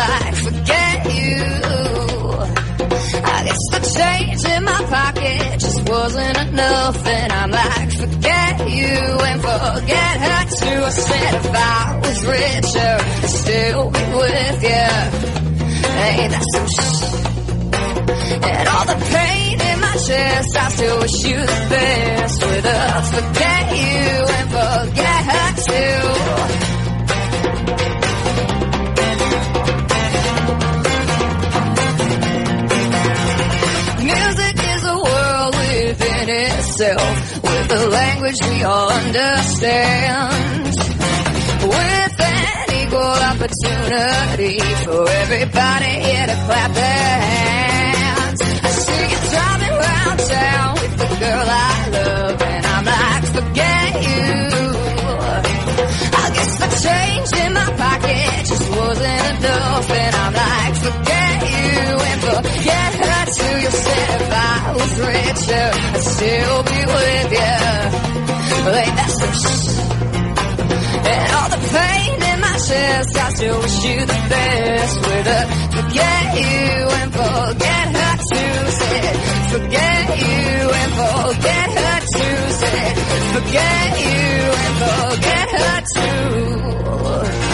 like, forget you. I guess the change in my pocket just wasn't enough, and I'm like, forget you and forget her too. I said if I was richer, I'd still be with you. Ain't that some And all the pain in my chest, I still wish you the best. With a forget you and forget her too. Music is a world within itself, with a language we all understand, with an equal opportunity for everybody here to clap their hands. I see you driving around town with the girl I love, and I'm like, forget you. I guess the change in my pocket just wasn't enough, and I'm like, forget you and forget her too. You said if I was richer, I'd still be with you. Ain't that some And all the pain in my chest, I still wish you the best. With a forget you and forget her too. Said forget you and forget her too. Said forget you and forget her too.